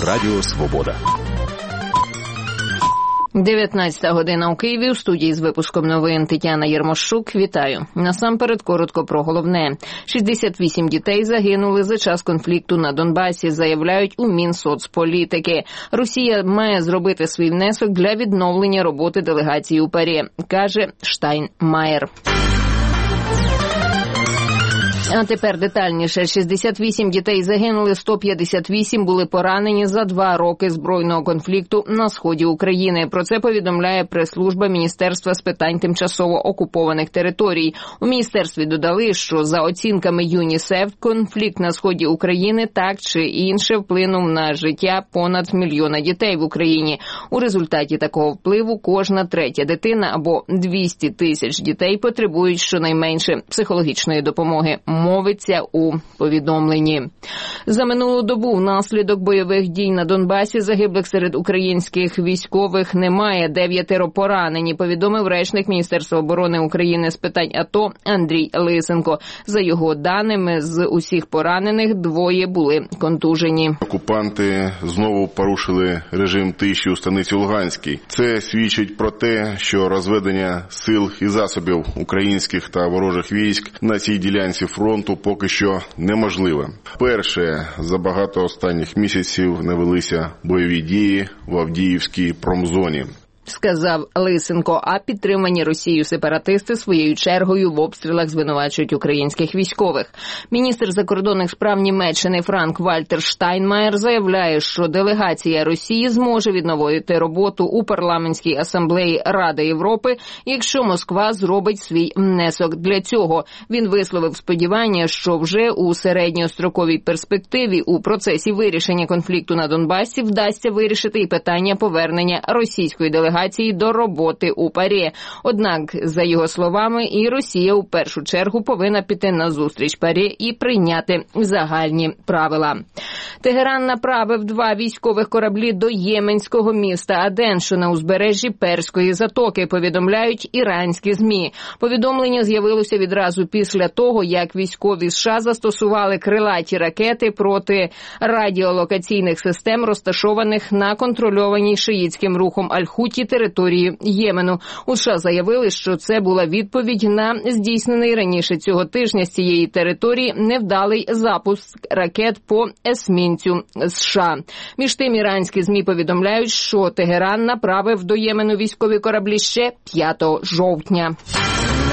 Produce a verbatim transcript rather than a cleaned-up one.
Радіо Свобода. дев'ятнадцята година у Києві. У студії з випуском новин Тетяна Єрмощук. Вітаю. Насамперед коротко про головне. шістдесят вісім дітей загинули за час конфлікту на Донбасі, заявляють у Мінсоцполітики. Росія має зробити свій внесок для відновлення роботи делегації у ПАРЄ, каже Штайнмаєр. А тепер детальніше. шістдесят вісім дітей загинули, сто п'ятдесят вісім були поранені за два роки збройного конфлікту на сході України. Про це повідомляє прес-служба Міністерства з питань тимчасово окупованих територій. У міністерстві додали, що за оцінками ЮНІСЕФ конфлікт на сході України так чи інше вплинув на життя понад мільйона дітей в Україні. У результаті такого впливу кожна третя дитина або двісті тисяч дітей потребують щонайменше психологічної допомоги. Мовиться у повідомленні. За минулу добу внаслідок бойових дій на Донбасі загиблих серед українських військових немає, дев'ятеро поранені, повідомив речник Міністерства оборони України з питань АТО Андрій Лисенко. За його даними, з усіх поранених двоє були контужені. Окупанти знову порушили режим тиші у станиці Луганській. Це свідчить про те, що розведення сил і засобів українських та ворожих військ на цій ділянці фронту фронту поки що неможливе. Перше, за багато останніх місяців не велися бойові дії в Авдіївській промзоні, сказав Лисенко, а підтримані Росією сепаратисти своєю чергою в обстрілах звинувачують українських військових. Міністр закордонних справ Німеччини Франк-Вальтер Штайнмаєр заявляє, що делегація Росії зможе відновити роботу у парламентській асамблеї Ради Європи, якщо Москва зробить свій внесок для цього. Він висловив сподівання, що вже у середньостроковій перспективі у процесі вирішення конфлікту на Донбасі вдасться вирішити і питання повернення російської делегації до роботи у ПАРЄ. Однак, за його словами, і Росія у першу чергу повинна піти на зустріч ПАРЄ і прийняти загальні правила. Тегеран направив два військових кораблі до єменського міста Аден, що на узбережжі Перської затоки, повідомляють іранські ЗМІ. Повідомлення з'явилося відразу після того, як військові США застосували крилаті ракети проти радіолокаційних систем, розташованих на контрольованій шиїтським рухом Аль-Хуті території Ємену. У США заявили, що це була відповідь на здійснений раніше цього тижня з цієї території невдалий запуск ракет по есмінцю США. Між тим, іранські ЗМІ повідомляють, що Тегеран направив до Ємену військові кораблі ще п'ятого жовтня.